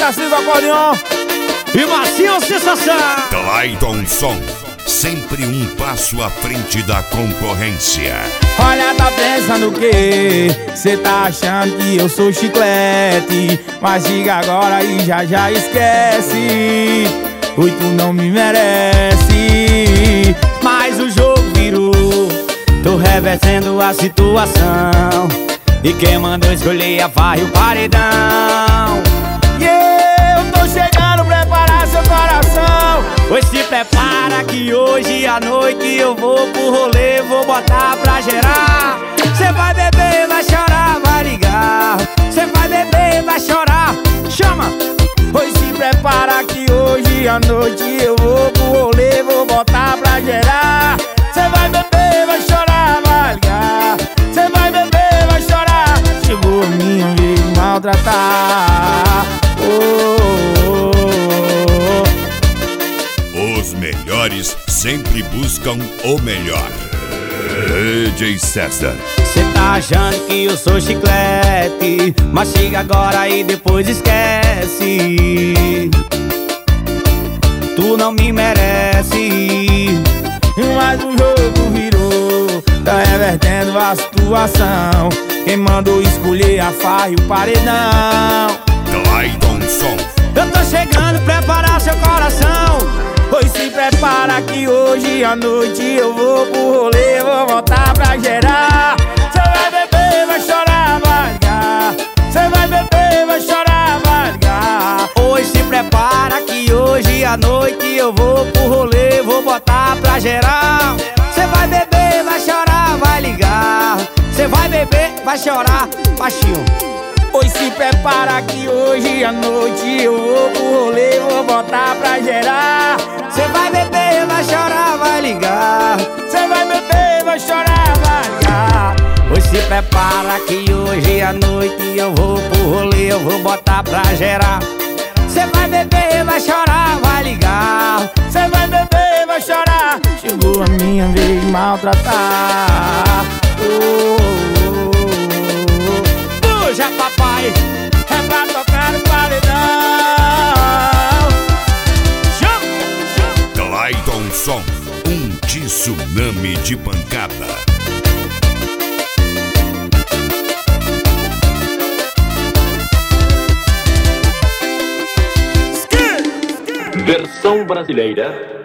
pedacinho do acordeon e macio sensação. Clayton Som, sempre um passo à frente da concorrência. Olha, tá pensando o quê? Cê tá achando que eu sou chiclete, mas diga agora e já esquece. Oi, tu não me merece. Mas o jogo virou, tô revertendo a situação, e quem mandou escolher a farra e o paredão. E eu tô chegando, preparar seu coração. Pois se prepara que hoje à noite eu vou pro rolê, vou botar pra gerar. Cê vai beber, vai chorar, vai ligar. Cê vai beber, vai chorar, chama. Pois se prepara que hoje à noite eu vou pro rolê, vou botar pra gerar. Cê vai beber, vai chorar, vai ligar. Cê vai beber, vai chorar. Chegou a minha vez de maltratar. Os melhores sempre buscam o melhor. DJ César. Cê tá achando que eu sou chiclete, mas chega agora e depois esquece. Tu não me merece. Mas o jogo virou, tá revertendo a situação. Quem mandou escolher a farra e o paredão. Clayton Som. Eu tô chegando, preparar seu coração. Pois se prepara que hoje à noite eu vou pro rolê, vou voltar pra gerar. Cê vai beber, vai chorar, vai ligar. Cê vai beber, vai chorar, vai ligar. Pois se prepara que hoje à noite eu vou pro rolê, vou botar pra gerar. Cê vai beber, vai chorar, vai ligar. Cê vai beber, vai chorar, baixinho. Pois se prepara que hoje à noite eu vou pro rolê, vou botar pra gerar. Cê vai beber, vai chorar, vai ligar. Cê vai beber, vai chorar, vai ligar. Pois se prepara que hoje à noite eu vou pro rolê, eu vou botar pra gerar. Cê vai beber, vai chorar, vai ligar. Cê vai beber, vai chorar. Chegou a minha vez de maltratar. Puxa, papai, é pra tocar no paredão. Chama! Clayton Som, um tsunami de pancada. Versão brasileira